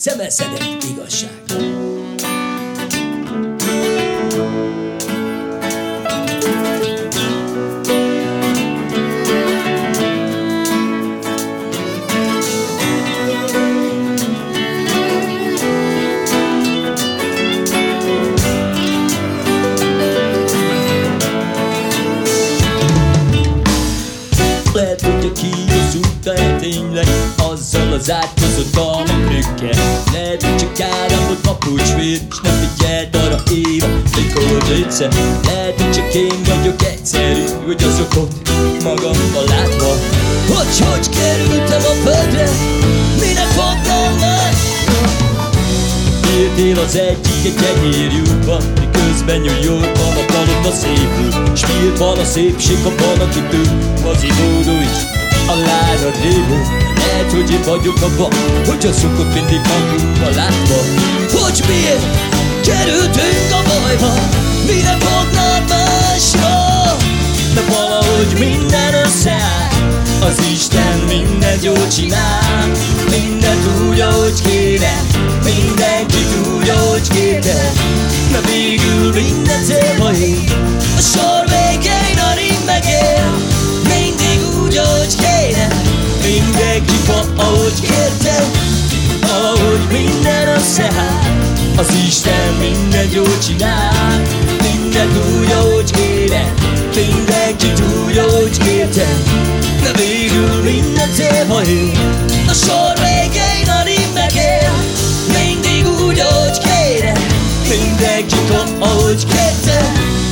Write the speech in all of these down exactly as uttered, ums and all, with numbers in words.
szemeszedett igazság. Lehet, hogy aki az után tényleg azzal az átkozott almatrükkel. Lehet, hogy csak áramott papucsvér, s nem figyelt arra Éva, mikor egyszer. Lehet, hogy csak én vagyok egyszerű, hogy azokot magammal látva. Hogy hogy kerültem a földre, minek fognám más? Értél az egyik egy enyhér lyukban, miközben New Yorkban a palota szépül. S miért van a szépség, ha van akitől mazigódó is a lára révő. Lehet, hogy én vagyok abban, hogy azokat mindig magunkban látva. Hogy miért kerültünk a bajba, minek fognám másra? De valahogy minden összeáll, az Isten mindent jól csinál. Mindent úgy, ahogy kéne, mindenkit úgy, ahogy kérte. De végül minden célba ér, a sor végén a rim megél. Mindig úgy, ahogy kéne, mindenki van, ahogy kérte. Valahogy minden összeáll, az Isten mindent jól csinál. Mindent úgy, ahogy kéne, mindenkit úgy, ahogy kérte. De végül minden célba ér, a sor végén a rim megél. Mindig úgy, ahogy kéne, mindenki van, ahogy kérte.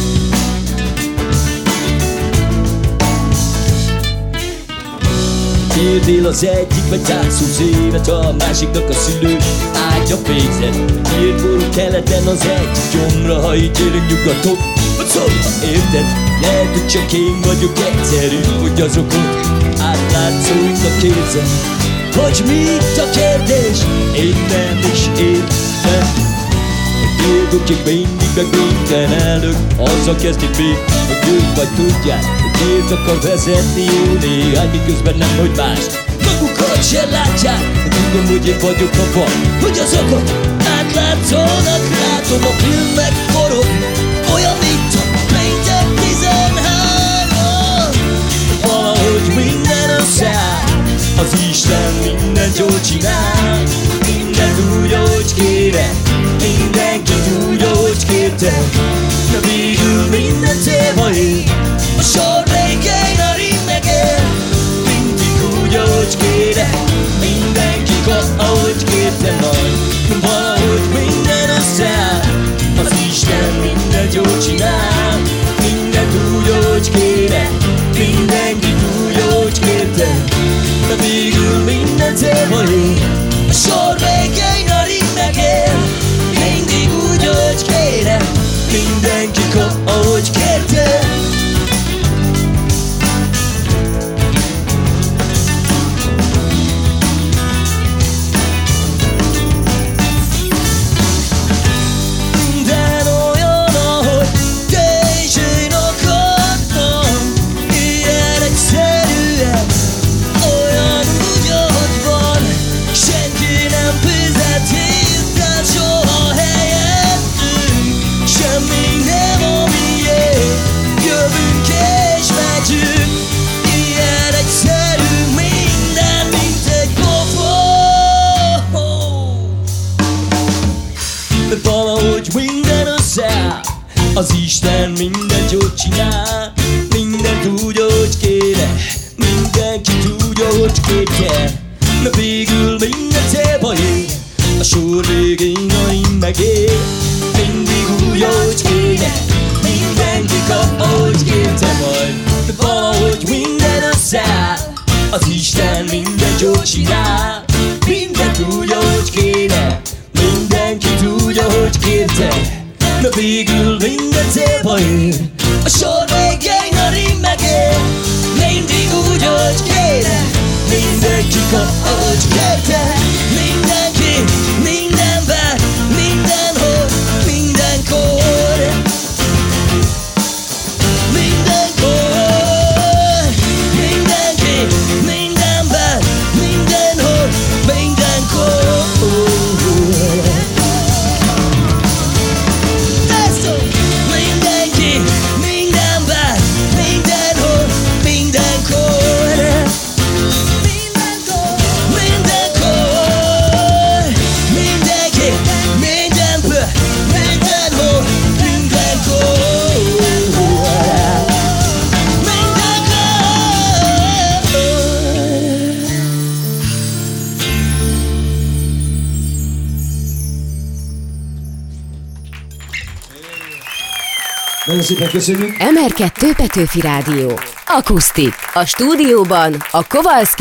Értél az egyikben gyászolsz évet, a másiknak a szülő ágya végzett. Miért forró keleten az egyik gyomra, ha így élünk nyugaton, hogy szólva érted? Lehet, hogy csak én vagyok egyszerű, hogy azokon átlátszóinak képzel. hogy mi itt a kérdés, én nem is értem. Érdokig mindig meg minden elnök azzal kezdik még, hogy ők vagy tudják, hogy miért akar vezetni jó néhány, miközben nem hogy más. magukat se látják. Tudom, hogy én vagyok a van, hogy azokat átlátszónak látom, a filmek forog, olyan mint a péntek tizenhárom. Valahogy minden összeáll, az Isten mindent jól csinál. Mindent úgy, ahogy kéne, mindenkit úgy, ahogy kérte. De végül minden célba ér, a sor végén a rim megél. mindig úgy, ahogy kéne, mindenki kap, ahogy kérte majd. Valahogy minden összeáll, az Isten mindent jól csinál. Mindent úgy, ahogy kéne, mindenkit úgy, ahogy kérte. De végül minden célba ér, a sor végén a rim megél. Mindig úgy, ahogy kéne, mindenki kap, ahogy kérte. minden olyan, ahogy te és én akartam. Ilyen egyszerűen, olyan úgy, ahogy van. Senki nem fizeti után soha helyettünk. Semmi nem a miénk, jövünk és megyünk. Ilyen egyszerű minden, mint egy pofon. De valahogy minden összeáll, az Isten mindent jól csinál. Mindent úgy, ahogy kéne, mindenkit úgy, ahogy kérte. De végül minden célba ér, a sor végén a rim megér. Mindig úgy, ahogy kéne, mindenki kap, ahogy kérte majd. De valahogy minden összeáll, az Isten mindent jól csinál. Mindent úgy, ahogy kéne, mindenkit úgy, ahogy kérte. De végül minden célba ér, a sor végén a rim megél. Mindig úgy, ahogy kéne, mindenki kap, ahogy kérte. mindenki, mindenben, mindenhol, mindenkor. Mindenkor, mindenki, mindenben, mindenhol, Nagyon szépen köszönjük. em er kettő Petőfi Rádió. Akusztik. A stúdióban a Kovalszki